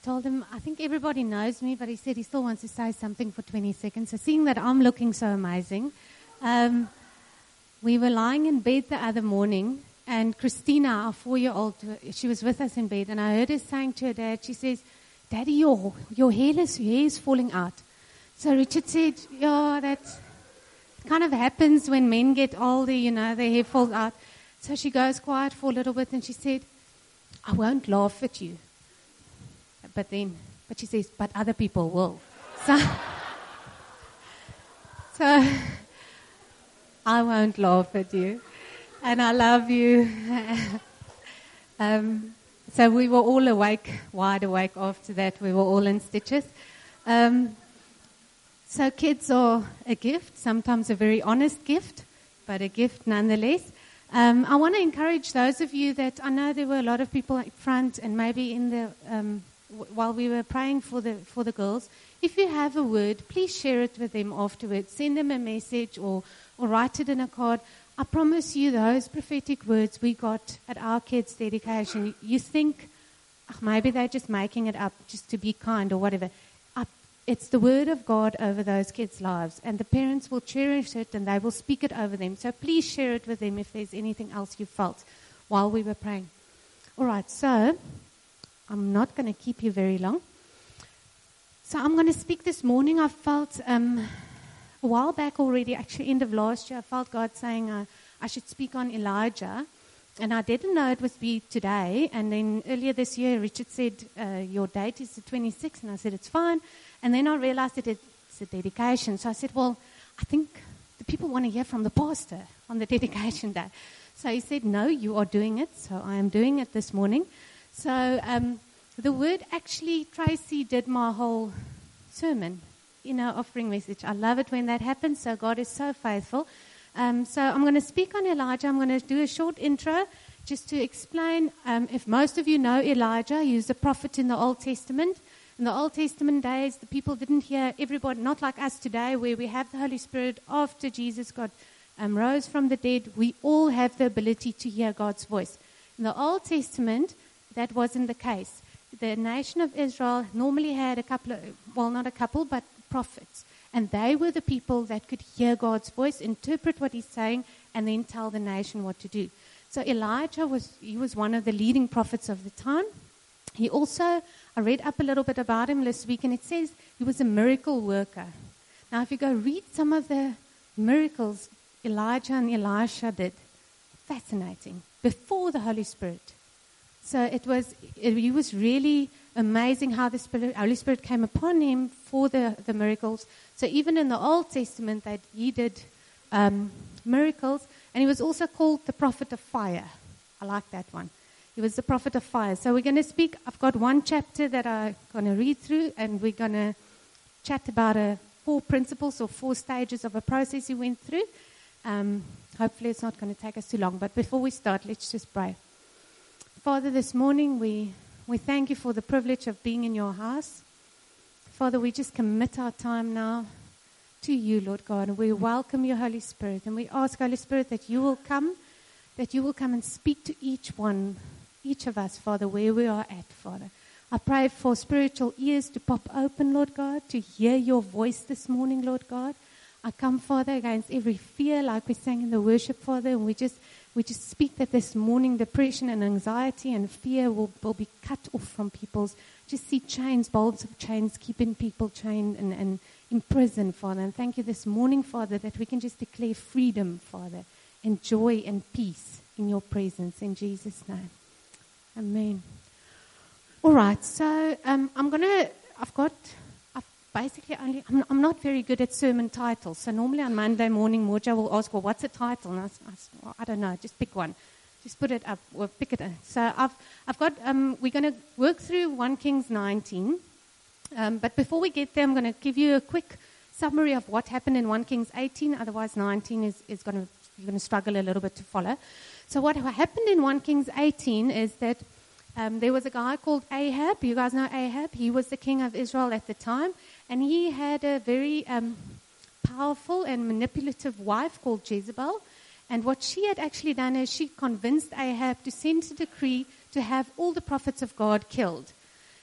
told him, I think everybody knows me, but he said he still wants to say something for 20 seconds. So seeing that I'm looking so amazing, we were lying in bed the other morning, and Christina, our 4-year-old, she was with us in bed, and I heard her saying to her dad, she says, Daddy, your hair is falling out. So Richard said, yeah, that kind of happens when men get older, their hair falls out. So she goes quiet for a little bit, and she said, I won't laugh at you. But she says, but other people will. So I won't laugh at you. And I love you. So we were all wide awake after that. We were all in stitches. So kids are a gift, sometimes a very honest gift, but a gift nonetheless. I want to encourage those of you that I know there were a lot of people up front, and maybe in the while we were praying for the girls. If you have a word, please share it with them afterwards. Send them a message or write it in a card. I promise you, those prophetic words we got at our kids' dedication. You think maybe they're just making it up just to be kind or whatever. It's the word of God over those kids' lives, and the parents will cherish it and they will speak it over them. So please share it with them if there's anything else you felt while we were praying. All right, so I'm not going to keep you very long. So I'm going to speak this morning. I felt a while back already, actually end of last year, I felt God saying I should speak on Elijah. And I didn't know it would be today. And then earlier this year, Richard said, your date is the 26th. And I said, it's fine. And then I realized that it's a dedication. So I said, well, I think the people want to hear from the pastor on the dedication day. So he said, no, you are doing it. So I am doing it this morning. So the word actually, Tracy did my whole sermon, offering message. I love it when that happens. So God is so faithful. So I'm going to speak on Elijah. I'm going to do a short intro just to explain. If most of you know Elijah, he was a prophet in the Old Testament. In the Old Testament days, the people didn't hear everybody, not like us today, where we have the Holy Spirit after Jesus rose from the dead. We all have the ability to hear God's voice. In the Old Testament, that wasn't the case. The nation of Israel normally had not a couple, but prophets. And they were the people that could hear God's voice, interpret what he's saying, and then tell the nation what to do. So Elijah was one of the leading prophets of the time. He also, I read up a little bit about him this week, and it says he was a miracle worker. Now, if you go read some of the miracles Elijah and Elisha did, fascinating, before the Holy Spirit. So he was really amazing how the Holy Spirit came upon him for the miracles. So even in the Old Testament, he did miracles, and he was also called the prophet of fire. I like that one. He was the prophet of fire. So we're going to speak. I've got one chapter that I'm going to read through, and we're going to chat about 4 principles or 4 stages of a process he went through. Hopefully it's not going to take us too long. But before we start, let's just pray. Father, this morning we thank you for the privilege of being in your house. Father, we just commit our time now to you, Lord God. And we welcome your Holy Spirit. And we ask, Holy Spirit, that you will come and speak to each of us, Father, where we are at, Father. I pray for spiritual ears to pop open, Lord God, to hear your voice this morning, Lord God. I come, Father, against every fear, like we sang in the worship, Father, and we just speak that this morning depression and anxiety and fear will be cut off from people's. Just see bolts of chains, keeping people chained and in prison, Father. And thank you this morning, Father, that we can just declare freedom, Father, and joy and peace in your presence, in Jesus' name. Amen. All right, so I'm not very good at sermon titles. So normally on Monday morning, Moja will ask, well, what's a title? And I don't know, just pick one. Just put it up or pick it up. So we're going to work through 1 Kings 19. But before we get there, I'm going to give you a quick summary of what happened in 1 Kings 18. Otherwise, 19 you're going to struggle a little bit to follow. So what happened in 1 Kings 18 is that there was a guy called Ahab. You guys know Ahab? He was the king of Israel at the time. And he had a very powerful and manipulative wife called Jezebel. And what she had actually done is she convinced Ahab to send a decree to have all the prophets of God killed.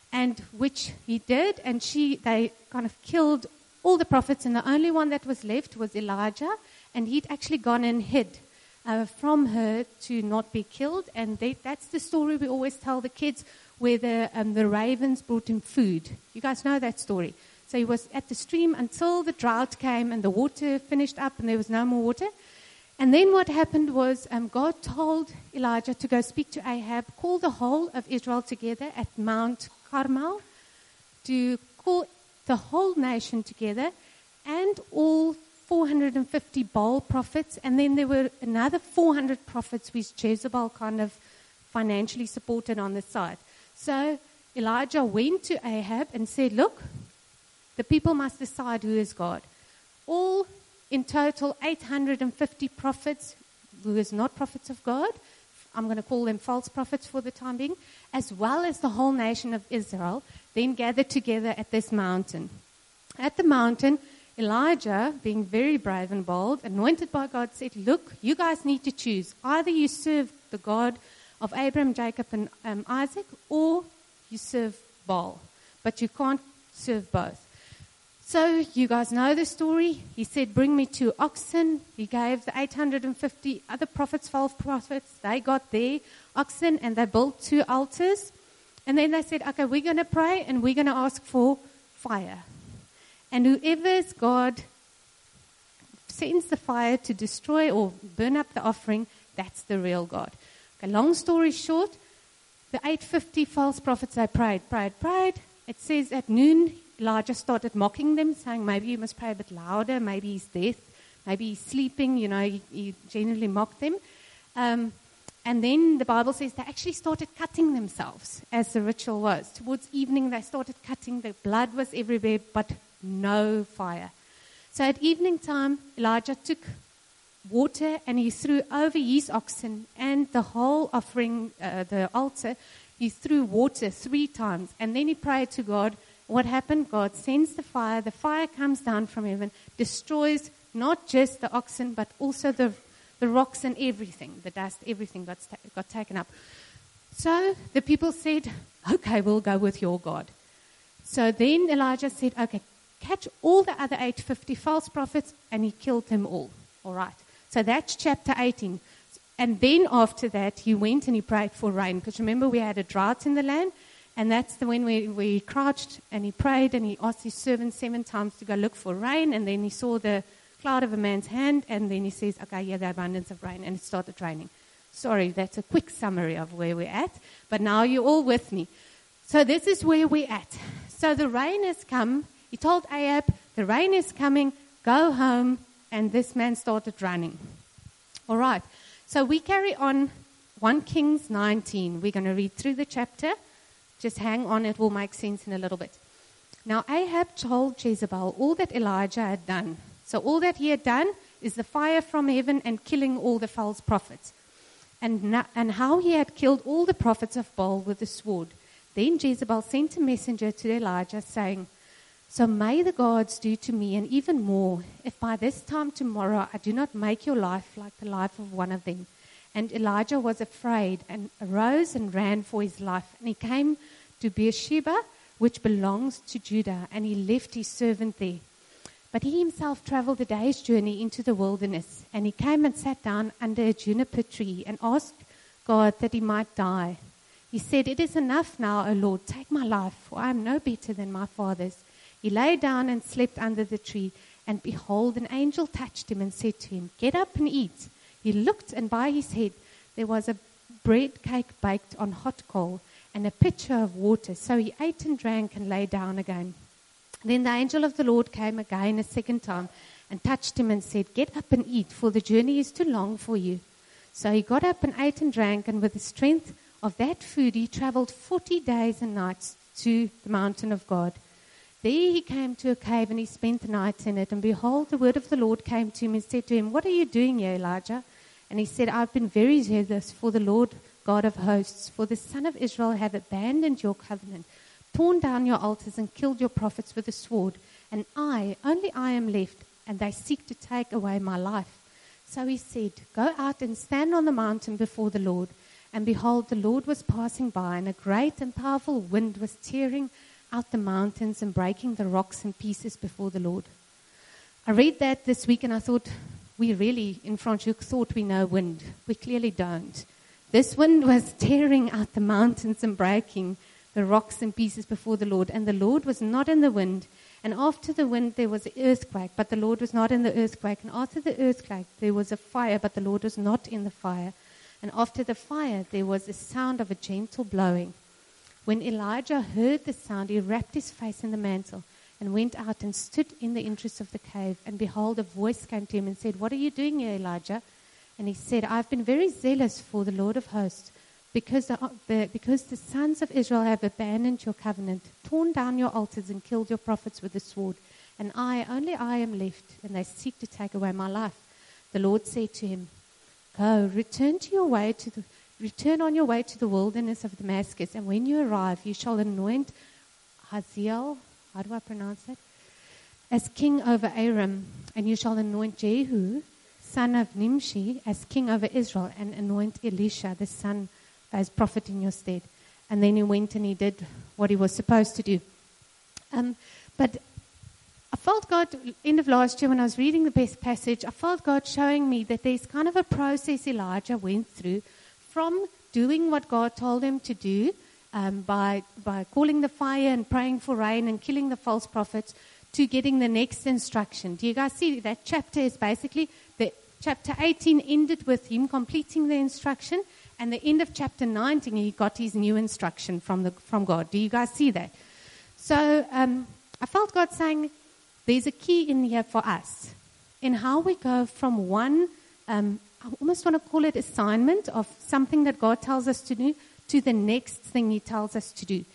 and which he did, and they kind of killed all the prophets, and the only one that was left was Elijah, and he'd actually gone and hid from her to not be killed, and that's the story we always tell the kids, where the ravens brought him food. You guys know that story. So he was at the stream until the drought came and the water finished up and there was no more water. And then what happened was God told Elijah to go speak to Ahab, call the whole of Israel together at Mount Carmel, to call the whole nation together and all 450 Baal prophets. And then there were another 400 prophets which Jezebel kind of financially supported on the side. So Elijah went to Ahab and said, look, the people must decide who is God. All in total 850 prophets who is not prophets of God. I'm going to call them false prophets for the time being, as well as the whole nation of Israel, then gathered together at this mountain. At the mountain, Elijah, being very brave and bold, anointed by God, said, look, you guys need to choose. Either you serve the God of Abraham, Jacob, and Isaac, or you serve Baal. But you can't serve both. So you guys know the story. He said, bring me 2 oxen. He gave the 850 other prophets, false prophets, they got their oxen and they built 2 altars. And then they said, okay, we're going to pray and we're going to ask for fire. And whoever's God sends the fire to destroy or burn up the offering, that's the real God. Okay, long story short, the 850 false prophets, they prayed. It says at noon, Elijah started mocking them, saying, maybe you must pray a bit louder, maybe he's deaf, maybe he's sleeping, he generally mocked them. And then the Bible says they actually started cutting themselves, as the ritual was. Towards evening, they started cutting, the blood was everywhere, but no fire. So at evening time, Elijah took water and he threw over his oxen and the whole offering, the altar, he threw water 3 times. And then he prayed to God. What happened? God sends the fire comes down from heaven, destroys not just the oxen, but also the rocks and everything, the dust, everything got taken up. So the people said, okay, we'll go with your God. So then Elijah said, okay, catch all the other 850 false prophets, and he killed them all. All right. So that's chapter 18. And then after that, he went and he prayed for rain. Because remember, we had a drought in the land. And that's when we crouched and he prayed and he asked his servant 7 times to go look for rain. And then he saw the cloud of a man's hand. And then he says, okay, yeah, the abundance of rain. And it started raining. Sorry, that's a quick summary of where we're at. But now you're all with me. So this is where we're at. So the rain has come. He told Ahab, the rain is coming. Go home. And this man started running. All right. So we carry on 1 Kings 19. We're going to read through the chapter. Just hang on, it will make sense in a little bit. Now Ahab told Jezebel all that Elijah had done. So all that he had done is the fire from heaven and killing all the false prophets. And how he had killed all the prophets of Baal with the sword. Then Jezebel sent a messenger to Elijah saying, so may the gods do to me and even more, if by this time tomorrow I do not make your life like the life of one of them. And Elijah was afraid and arose and ran for his life. And he came to Beersheba, which belongs to Judah, and he left his servant there. But he himself traveled a day's journey into the wilderness, and he came and sat down under a juniper tree and asked God that he might die. He said, it is enough now, O Lord, take my life, for I am no better than my fathers. He lay down and slept under the tree, and behold, an angel touched him and said to him, get up and eat. He looked, and by his head there was a bread cake baked on hot coal and a pitcher of water. So he ate and drank and lay down again. Then the angel of the Lord came again a second time and touched him and said, get up and eat, for the journey is too long for you. So he got up and ate and drank, and with the strength of that food he traveled 40 days and nights to the mountain of God. There he came to a cave, and he spent the night in it. And behold, the word of the Lord came to him and said to him, what are you doing here, Elijah? And he said, I've been very zealous for the Lord God of hosts, for the son of Israel have abandoned your covenant, torn down your altars, and killed your prophets with a sword. And only I am left, and they seek to take away my life. So he said, go out and stand on the mountain before the Lord. And behold, the Lord was passing by, and a great and powerful wind was tearing out the mountains and breaking the rocks in pieces before the Lord. I read that this week and I thought, we really, in Franschhoek, thought we know wind. We clearly don't. This wind was tearing out the mountains and breaking the rocks in pieces before the Lord. And the Lord was not in the wind. And after the wind there was an earthquake, but the Lord was not in the earthquake. And after the earthquake there was a fire, but the Lord was not in the fire. And after the fire there was a sound of a gentle blowing. When Elijah heard the sound, he wrapped his face in the mantle and went out and stood in the entrance of the cave. And behold, a voice came to him and said, "What are you doing here, Elijah?" And he said, "I've been very zealous for the Lord of hosts, because the sons of Israel have abandoned your covenant, torn down your altars, and killed your prophets with the sword. And only I am left, and they seek to take away my life." The Lord said to him, "Go, return on your way to the wilderness of Damascus, and when you arrive, you shall anoint Hazael," how do I pronounce that? "as king over Aram, and you shall anoint Jehu, son of Nimshi, as king over Israel, and anoint Elisha, the son as prophet in your stead." And then he went and he did what he was supposed to do. But I felt God, end of last year when I was reading the best passage, I felt God showing me that there's kind of a process Elijah went through from doing what God told him to do, by calling the fire and praying for rain and killing the false prophets, to getting the next instruction. Do you guys see that chapter is basically, chapter 18 ended with him completing the instruction, and the end of chapter 19 he got his new instruction from God. Do you guys see that? So I felt God saying, there's a key in here for us in how we go from one, I almost want to call it assignment of something that God tells us to do, to the next thing he tells us to do.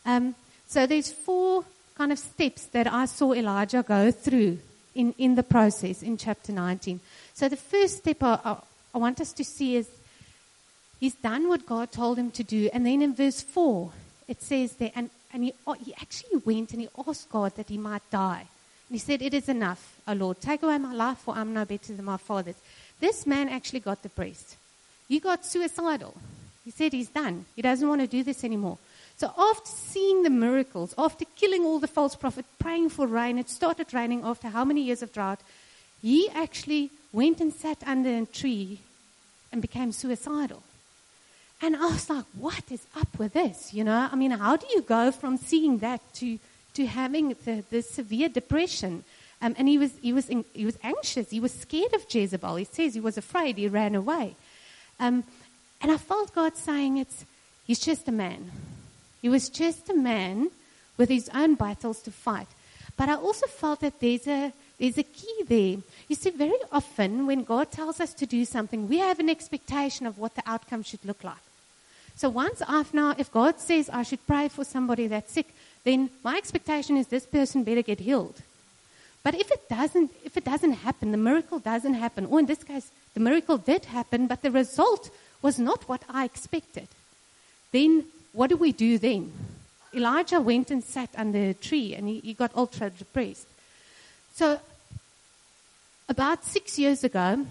So there's 4 kind of steps that I saw Elijah go through in the process in chapter 19. So the first step I want us to see is he's done what God told him to do. And then in verse 4, it says there, and he actually went and he asked God that he might die. And he said, "It is enough, O Lord. Take away my life, for I'm no better than my fathers." This man actually got depressed. He got suicidal. He said he's done. He doesn't want to do this anymore. So after seeing the miracles, after killing all the false prophets, praying for rain, it started raining after how many years of drought, he actually went and sat under a tree and became suicidal. And I was like, what is up with this? You know, I mean, how do you go from seeing that to having the severe depression? And he was anxious. He was scared of Jezebel. He says he was afraid. He ran away. And I felt God saying he's just a man. He was just a man with his own battles to fight. But I also felt that there's a key there. You see, very often when God tells us to do something, we have an expectation of what the outcome should look like. So if God says I should pray for somebody that's sick, then my expectation is this person better get healed. But if it doesn't happen, the miracle doesn't happen, or in this case, the miracle did happen, but the result was not what I expected, then what do we do then? Elijah went and sat under a tree, and he got ultra depressed. So about 6 years ago,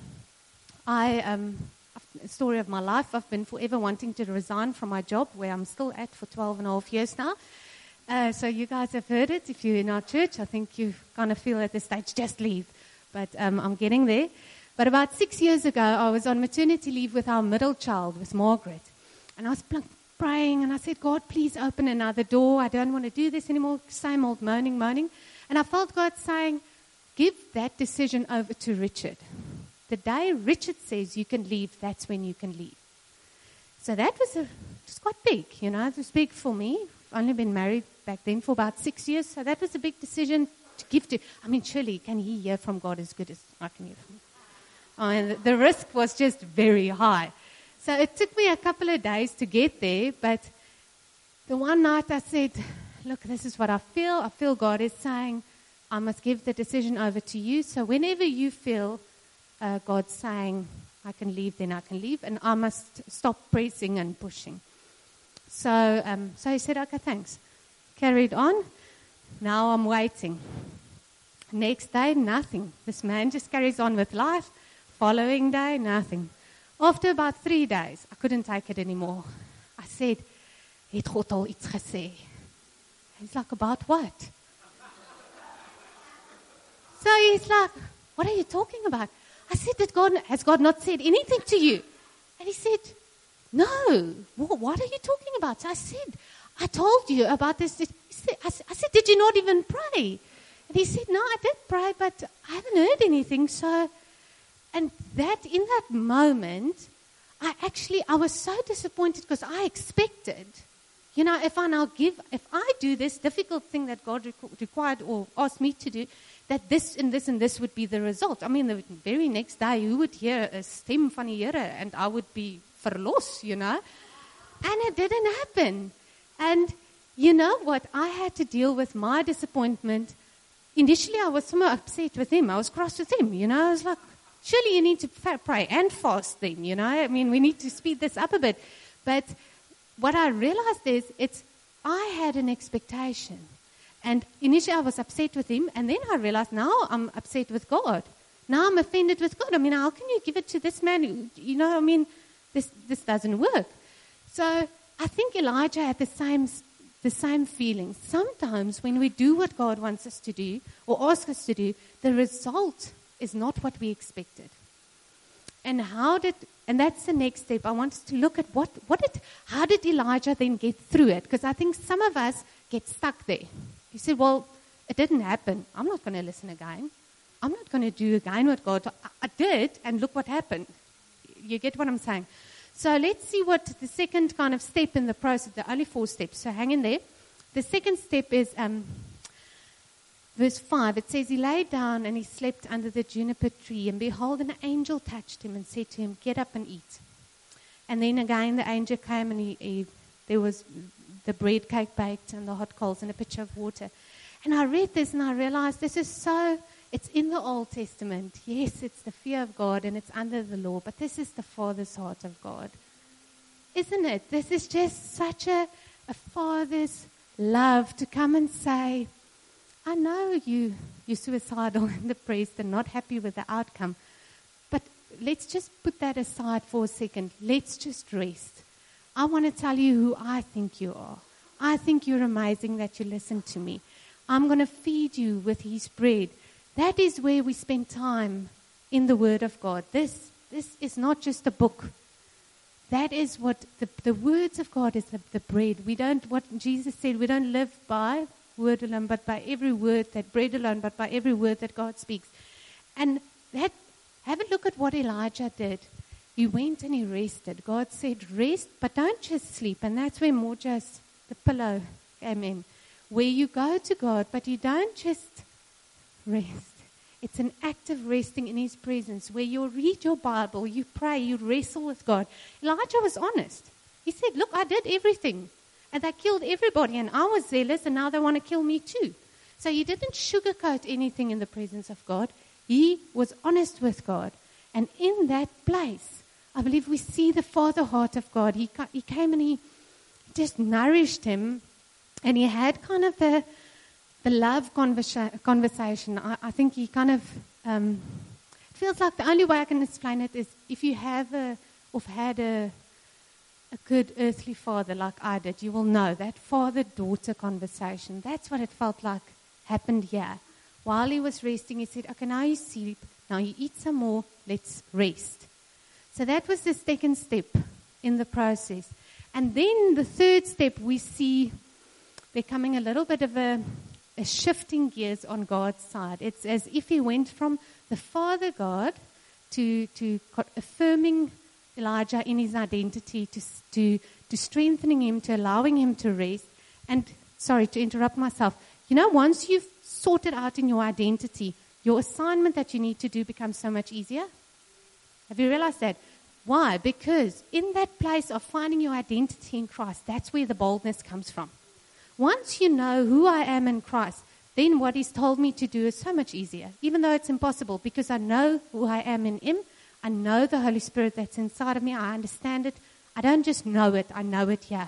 a story of my life, I've been forever wanting to resign from my job, where I'm still at for 12 and a half years now. So you guys have heard it. If you're in our church, I think you kind of feel at this stage, just leave. But I'm getting there. But about 6 years ago, I was on maternity leave with our middle child, with Margaret. And I was praying, and I said, "God, please open another door. I don't want to do this anymore. Same old moaning. And I felt God saying, give that decision over to Richard. The day Richard says you can leave, that's when you can leave." So that was just quite big, you know. It was big for me. I've only been married back then for about 6 years, so that was a big decision to give to. I mean, surely, can he hear from God as good as I can hear from him? I mean, the risk was just very high. So it took me a couple of days to get there, but the one night I said, "Look, this is what I feel. I feel God is saying I must give the decision over to you. So whenever you feel God saying I can leave, then I can leave, and I must stop pressing and pushing." So he said, "Okay, thanks." Carried on. Now I'm waiting. Next day, nothing. This man just carries on with life. Following day, nothing. After about 3 days, I couldn't take it anymore. I said, "Het God al iets gesê?" He's like, "About what?" So he's like, "What are you talking about?" I said, has God not said anything to you? And he said, "No. What are you talking about?" So I said, "I told you about this." I said, "Did you not even pray?" And he said, "No, I did pray, but I haven't heard anything." So, and that in that moment, I was so disappointed because I expected, if I do this difficult thing that God required or asked me to do, that this and this and this would be the result. I mean, the very next day, you would hear a stem van die Here and I would be verlos, And it didn't happen. And you know what? I had to deal with my disappointment. Initially, I was somewhat upset with him. I was cross with him, I was like, surely you need to pray and fast then, I mean, we need to speed this up a bit. But what I realized is I had an expectation. And initially I was upset with him, and then I realized now I'm upset with God. Now I'm offended with God. I mean, how can you give it to this man? This doesn't work. So I think Elijah had the same feeling. Sometimes when we do what God wants us to do or asks us to do, the result is not what we expected. And that's the next step. I want us to look at how did Elijah then get through it? Because I think some of us get stuck there. You say, well, it didn't happen. I'm not going to listen again. I'm not going to do again what God I did, and look what happened. You get what I'm saying? So let's see what the second kind of step in the process, there are only 4 steps, so hang in there. The second step is verse 5. It says, he lay down and he slept under the juniper tree, and behold, an angel touched him and said to him, get up and eat. And then again the angel came, and there was the bread cake baked and the hot coals and a pitcher of water. And I read this and I realized it's in the Old Testament. Yes, it's the fear of God and it's under the law, but this is the Father's heart of God. Isn't it? This is just such a Father's love to come and say, I know you're suicidal and depressed and not happy with the outcome, but let's just put that aside for a second. Let's just rest. I want to tell you who I think you are. I think you're amazing that you listen to me. I'm going to feed you with His bread. That is where we spend time in the Word of God. This is not just a book. That is what the words of God is, the bread. What Jesus said, we don't live by word alone, but by every word, that bread alone, but by every word that God speaks. And have a look at what Elijah did. He went and he rested. God said, rest, but don't just sleep. And that's where more just the pillow came in. Where you go to God, but you don't just rest. It's an act of resting in His presence, where you read your Bible, you pray, you wrestle with God. Elijah was honest. He said, look, I did everything. And they killed everybody, and I was zealous, and now they want to kill me too. So he didn't sugarcoat anything in the presence of God. He was honest with God. And in that place, I believe we see the Father heart of God. He came and He just nourished him, and he had kind of the love conversation. I think he kind of, it feels like the only way I can explain it is if you have had a good earthly father like I did, you will know that father-daughter conversation. That's what it felt like happened here. While he was resting, he said, okay, now you sleep, now you eat some more, let's rest. So that was the second step in the process. And then the third step, we see becoming a little bit of a shifting gears on God's side. It's as if He went from the Father God to affirming Elijah in his identity, to strengthening him, to allowing him to rest. And, sorry to interrupt myself, once you've sorted out in your identity, your assignment that you need to do becomes so much easier. Have you realized that? Why? Because in that place of finding your identity in Christ, that's where the boldness comes from. Once you know who I am in Christ, then what He's told me to do is so much easier, even though it's impossible, because I know who I am in Him. I know the Holy Spirit that's inside of me. I understand it. I don't just know it. I know it here.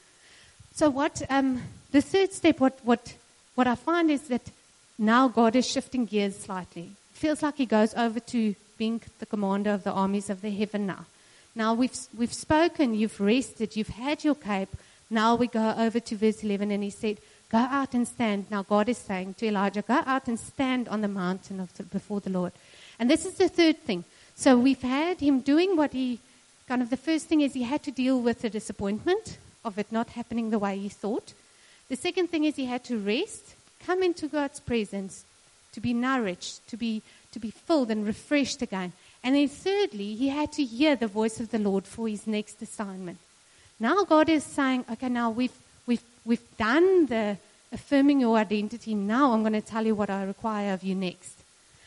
So the third step, what I find is that now God is shifting gears slightly. It feels like He goes over to being the commander of the armies of the heaven now. Now we've spoken, you've rested, you've had your cape. Now we go over to verse 11, and he said, go out and stand. Now God is saying to Elijah, go out and stand on the mountain before the Lord. And this is the third thing. So we've had him doing what the first thing is he had to deal with the disappointment of it not happening the way he thought. The second thing is he had to rest, come into God's presence, to be nourished, to be filled and refreshed again. And then thirdly, he had to hear the voice of the Lord for his next assignment. Now God is saying, okay, now we've done the affirming your identity. Now I'm going to tell you what I require of you next.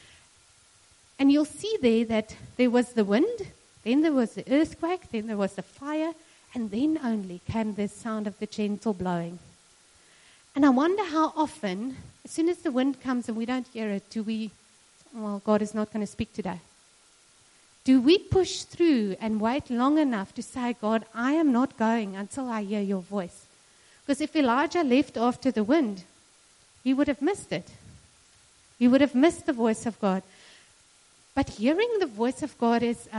And you'll see there that there was the wind, then there was the earthquake, then there was the fire, and then only came the sound of the gentle blowing. And I wonder how often, as soon as the wind comes and we don't hear it, God is not going to speak today. Do we push through and wait long enough to say, God, I am not going until I hear your voice? Because if Elijah left after the wind, he would have missed it. He would have missed the voice of God. But hearing the voice of God is,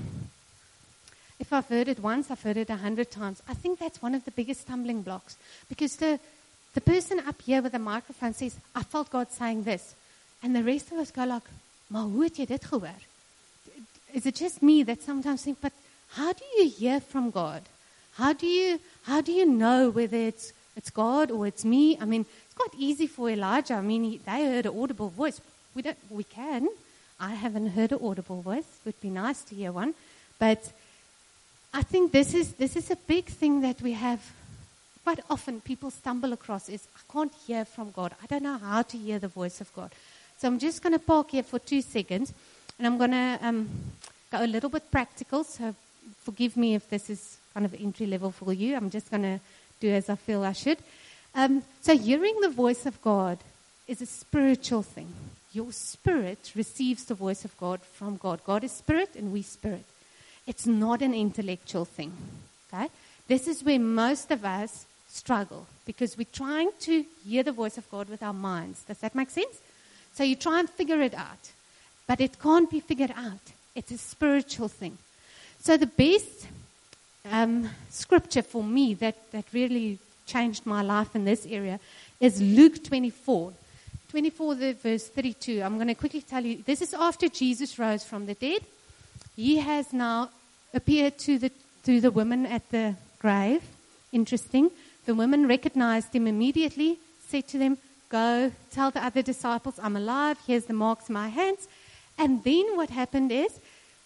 if I've heard it once, I've heard it 100 times. I think that's one of the biggest stumbling blocks. Because the person up here with the microphone says, I felt God saying this. And the rest of us go like, maar hoe het jy dit gehoor? Is it just me that sometimes think, but how do you hear from God? How do you know whether it's God or it's me? I mean, it's quite easy for Elijah. I mean, they heard an audible voice. We can. I haven't heard an audible voice. It would be nice to hear one. But I think this is a big thing that we have. Quite often people stumble across is, I can't hear from God. I don't know how to hear the voice of God. So I'm just going to park here for 2 seconds. And I'm going to go a little bit practical. So forgive me if this is kind of entry level for you. I'm just going to do as I feel I should. So hearing the voice of God is a spiritual thing. Your spirit receives the voice of God from God. God is spirit and we spirit. It's not an intellectual thing. Okay? This is where most of us struggle because we're trying to hear the voice of God with our minds. Does that make sense? So you try and figure it out. But it can't be figured out. It's a spiritual thing. So the best scripture for me that really changed my life in this area is Luke 24. 24, verse 32. I'm going to quickly tell you. This is after Jesus rose from the dead. He has now appeared to the women at the grave. Interesting. The women recognized him immediately, said to them, go tell the other disciples, I'm alive. Here's the marks in my hands. And then what happened is,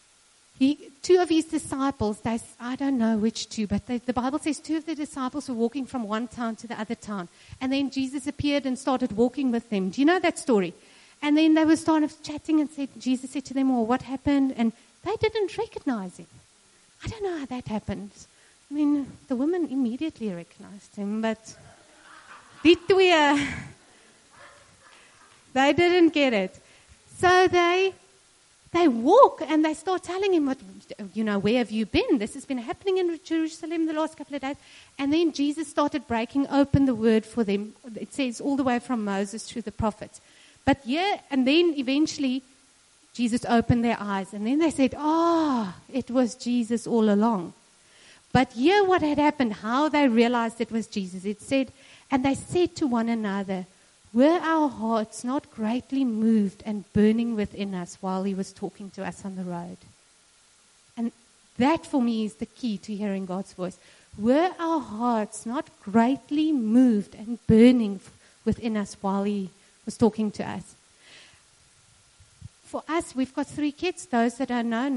two of his disciples, I don't know which two, but the Bible says 2 of the disciples were walking from one town to the other town. And then Jesus appeared and started walking with them. Do you know that story? And then they were starting chatting and Jesus said to them, well, what happened? And they didn't recognize him. I don't know how that happened. I mean, the women immediately recognized him, but they didn't get it. So they walk and they start telling him, where have you been? This has been happening in Jerusalem the last couple of days. And then Jesus started breaking open the word for them. It says all the way from Moses through the prophets. But and then eventually Jesus opened their eyes. And then they said, it was Jesus all along. But here what had happened, how they realized it was Jesus. It said, and they said to one another, were our hearts not greatly moved and burning within us while he was talking to us on the road? And that for me is the key to hearing God's voice. Were our hearts not greatly moved and burning within us while he was talking to us? For us, we've got 3 kids. Those that don't know,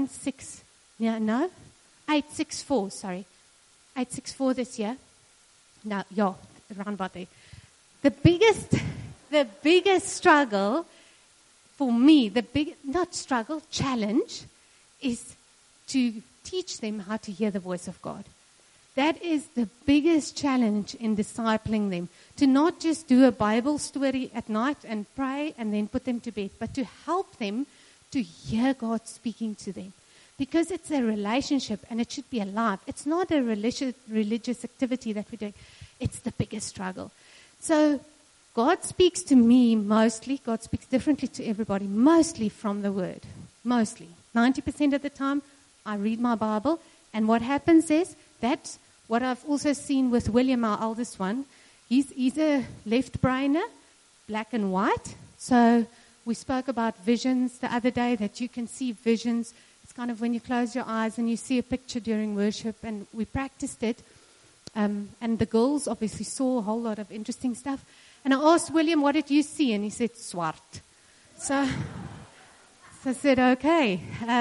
864, sorry. 864 this year. No, around about there. The biggest struggle for me, challenge, is to teach them how to hear the voice of God. That is the biggest challenge in discipling them. To not just do a Bible story at night and pray and then put them to bed, but to help them to hear God speaking to them. Because it's a relationship and it should be alive. It's not a religious activity that we're doing. It's the biggest struggle. So God speaks to me mostly. God speaks differently to everybody, mostly from the Word. Mostly. 90% of the time, I read my Bible, and what happens is that what I've also seen with William, our eldest one, he's a left-brainer, black and white. So we spoke about visions the other day, that you can see visions. It's kind of when you close your eyes and you see a picture during worship, and we practiced it. And the girls obviously saw a whole lot of interesting stuff. And I asked William, what did you see? And he said, swart. So I said, okay.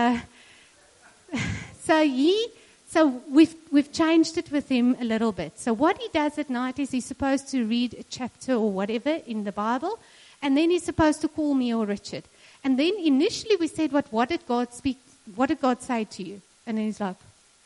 So we've changed it with him a little bit. So what he does at night is he's supposed to read a chapter or whatever in the Bible, and then he's supposed to call me or Richard. And then initially we said, what did God speak? What did God say to you? And then he's like,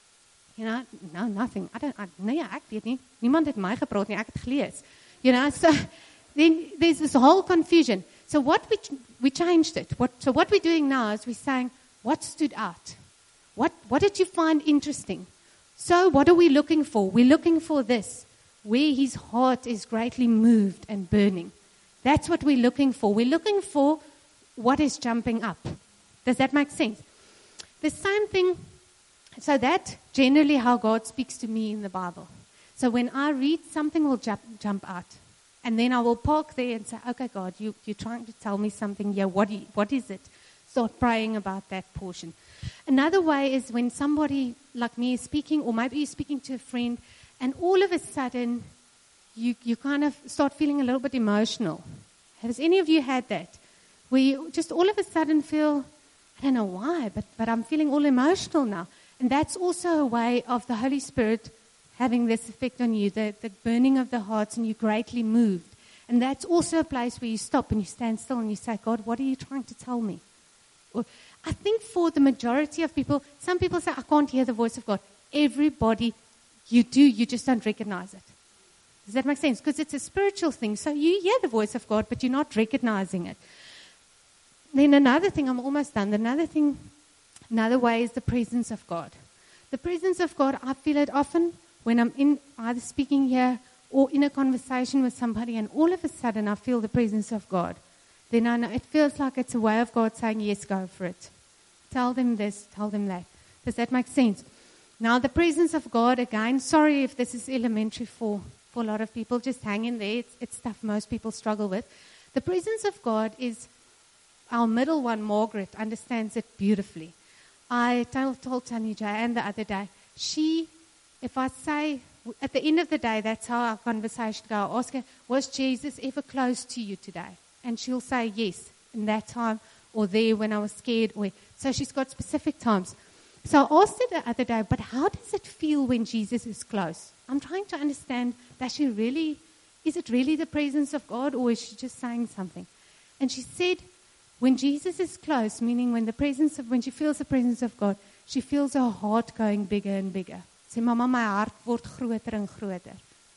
no, nothing. Ek weet nie. Niemand het my gepraat nie, ek het gelees. So then there's this whole confusion. So we changed it. So what we're doing now is we're saying, what stood out? What did you find interesting? So what are we looking for? We're looking for this, where his heart is greatly moved and burning. That's what we're looking for. We're looking for what is jumping up. Does that make sense? The same thing, so that generally how God speaks to me in the Bible. So when I read, something will jump out. And then I will park there and say, okay, God, you're trying to tell me something here. What is it? Start praying about that portion. Another way is when somebody like me is speaking, or maybe you're speaking to a friend, and all of a sudden you kind of start feeling a little bit emotional. Has any of you had that? Where you just all of a sudden feel, I don't know why, but I'm feeling all emotional now. And that's also a way of the Holy Spirit having this effect on you, the burning of the hearts, and you're greatly moved. And that's also a place where you stop and you stand still and you say, God, what are you trying to tell me? Or, I think for the majority of people, some people say, I can't hear the voice of God. Everybody, you do, you just don't recognize it. Does that make sense? Because it's a spiritual thing. So you hear the voice of God, but you're not recognizing it. Then another thing, I'm almost done. Another way is the presence of God. The presence of God, I feel it often when I'm in either speaking here or in a conversation with somebody, and all of a sudden I feel the presence of God. Then I know it feels like it's a way of God saying, yes, go for it. Tell them this, tell them that. Does that make sense? Now, the presence of God, again, sorry if this is elementary for a lot of people, just hang in there. It's stuff most people struggle with. The presence of God is, our middle one, Margaret, understands it beautifully. I told Tanya J the other day, if I say, at the end of the day, that's how our conversation goes. I ask her, was Jesus ever close to you today? And she'll say yes, in that time, or there when I was scared. So she's got specific times. So I asked her the other day, but how does it feel when Jesus is close? I'm trying to understand, is it really the presence of God, or is she just saying something? And she said, when Jesus is close, meaning when she feels the presence of God, she feels her heart going bigger and bigger. Sê, Mama, my hart word groter en groter.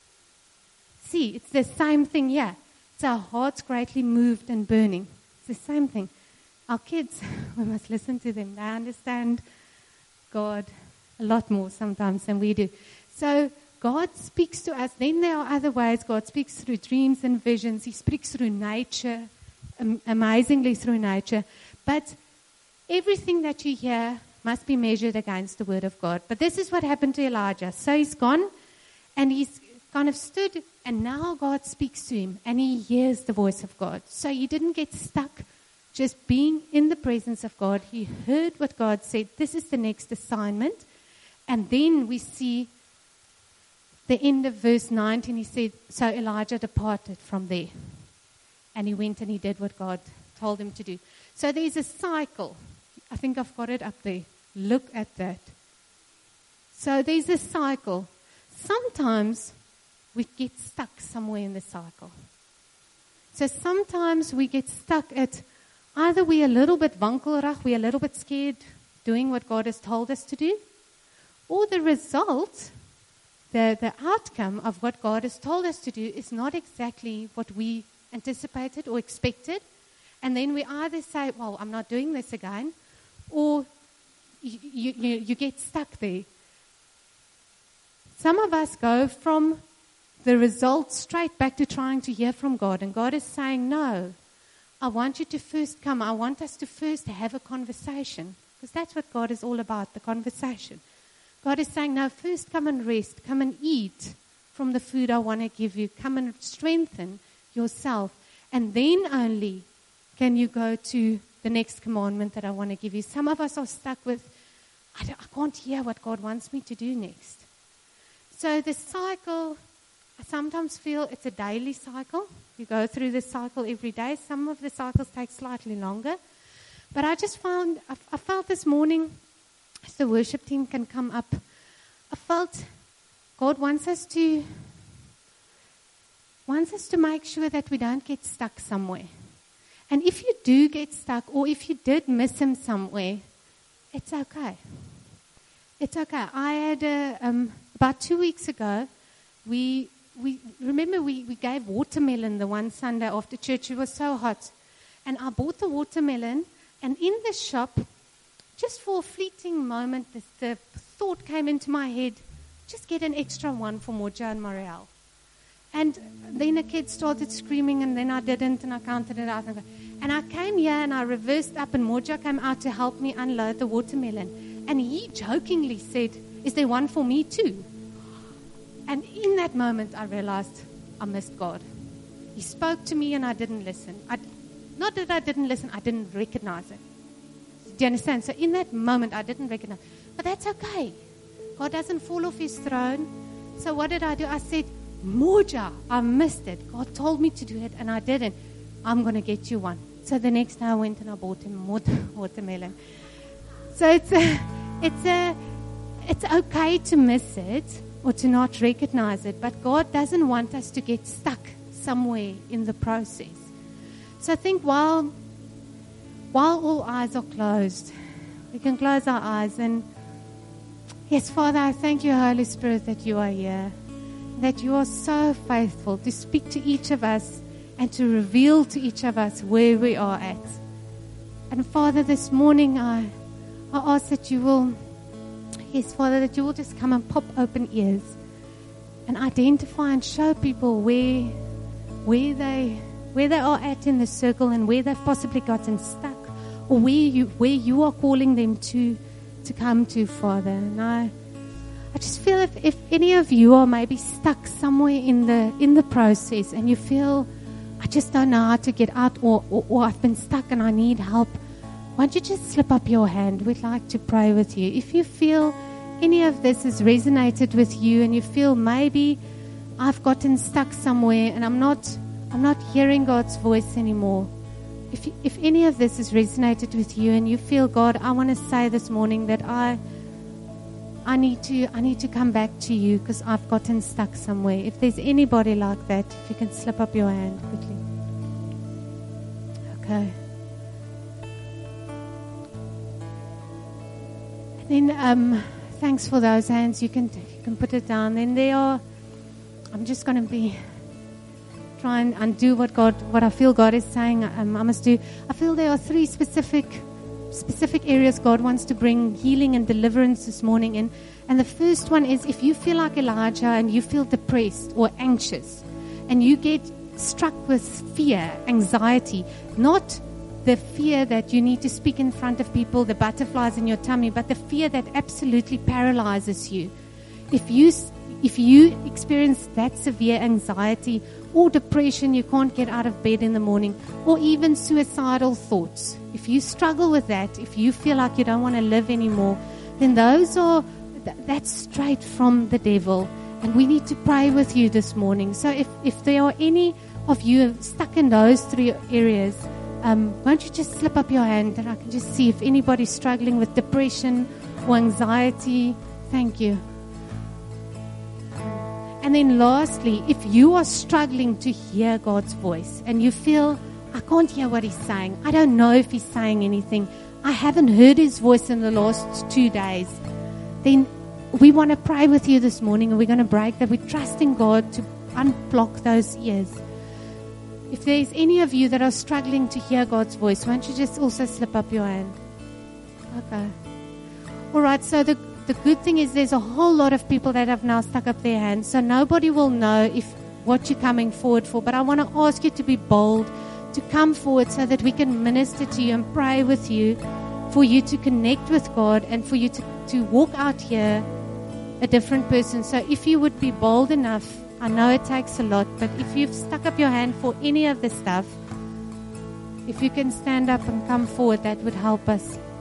See, it's the same thing here. It's our hearts greatly moved and burning. It's the same thing. Our kids, we must listen to them. They understand God a lot more sometimes than we do. So God speaks to us. Then there are other ways. God speaks through dreams and visions. He speaks through nature, amazingly through nature. But everything that you hear must be measured against the word of God. But this is what happened to Elijah. So he's gone, and he's kind of stood, and now God speaks to him, and he hears the voice of God. So he didn't get stuck just being in the presence of God. He heard what God said. This is the next assignment. And then we see the end of verse 19. He said, so Elijah departed from there. And he went and he did what God told him to do. So there's a cycle. I think I've got it up there. Look at that. So there's a cycle. Sometimes we get stuck somewhere in the cycle. So sometimes we get stuck at either we're a little bit wankelrig, we're a little bit scared doing what God has told us to do, or the result, the outcome of what God has told us to do is not exactly what we anticipated or expected. And then we either say, well, I'm not doing this again, or you get stuck there. Some of us go from the result straight back to trying to hear from God. And God is saying, no, I want you to first come. I want us to first have a conversation. Because that's what God is all about, the conversation. God is saying, no, first come and rest. Come and eat from the food I want to give you. Come and strengthen yourself. And then only can you go to the next commandment that I want to give you. Some of us are stuck with, I can't hear what God wants me to do next. So the cycle, I sometimes feel it's a daily cycle. You go through this cycle every day. Some of the cycles take slightly longer. But I just found, I felt this morning, as the worship team can come up, I felt God wants us to make sure that we don't get stuck somewhere. And if you do get stuck, or if you did miss him somewhere, it's okay. It's okay. I had, about 2 weeks ago, we gave watermelon the one Sunday after church. It was so hot. And I bought the watermelon, and in the shop, just for a fleeting moment, the thought came into my head, just get an extra one for Moja and Marielle. And then the kids started screaming, and then I didn't, and I counted it out. And I came here, and I reversed up, and Moja came out to help me unload the watermelon. And he jokingly said, is there one for me too? And in that moment, I realized I missed God. He spoke to me, and I didn't listen. Not that I didn't listen, I didn't recognize it. Do you understand? So in that moment, I didn't recognize. But that's okay. God doesn't fall off his throne. So what did I do? I said, Moja, I missed it. God told me to do it, and I didn't. I'm going to get you one. So the next day I went and I bought him watermelon. So it's okay to miss it or to not recognize it, but God doesn't want us to get stuck somewhere in the process. So I think while all eyes are closed, we can close our eyes and yes, Father, I thank you, Holy Spirit, that you are here, that you are so faithful to speak to each of us and to reveal to each of us where we are at. And Father, this morning I ask that you will, yes, Father, that you will just come and pop open ears and identify and show people where they are at in the circle and where they've possibly gotten stuck, or where you are calling them to come to, Father. And I just feel if any of you are maybe stuck somewhere in the process and you feel, I just don't know how to get out, or I've been stuck and I need help, why don't you just slip up your hand? We'd like to pray with you. If you feel any of this has resonated with you and you feel maybe I've gotten stuck somewhere and I'm not hearing God's voice anymore. If any of this has resonated with you and you feel, God, I want to say this morning that I need to come back to you because I've gotten stuck somewhere. If there's anybody like that, if you can slip up your hand quickly. Okay. And then thanks for those hands. You can put it down. Then I'm just going to try and undo what I feel God is saying I must do. I feel there are 3 specific areas God wants to bring healing and deliverance this morning in. And the first one is, if you feel like Elijah and you feel depressed or anxious and you get struck with fear, anxiety, not the fear that you need to speak in front of people, the butterflies in your tummy, but the fear that absolutely paralyzes you. If you experience that severe anxiety or depression, you can't get out of bed in the morning, or even suicidal thoughts, if you struggle with that, if you feel like you don't want to live anymore, then that's straight from the devil. And we need to pray with you this morning. So if there are any of you stuck in those 3 areas, won't you just slip up your hand and I can just see if anybody's struggling with depression or anxiety. Thank you. And then lastly, if you are struggling to hear God's voice and you feel, I can't hear what he's saying, I don't know if he's saying anything, I haven't heard his voice in the last 2 days, then we want to pray with you this morning and we're going to break that. We're trusting God to unblock those ears. If there's any of you that are struggling to hear God's voice, why don't you just also slip up your hand? Okay. All right, so the good thing is there's a whole lot of people that have now stuck up their hands, so nobody will know what you're coming forward for. But I want to ask you to be bold, to come forward so that we can minister to you and pray with you for you to connect with God and for you to walk out here a different person. So if you would be bold enough, I know it takes a lot, but if you've stuck up your hand for any of the stuff, if you can stand up and come forward, that would help us.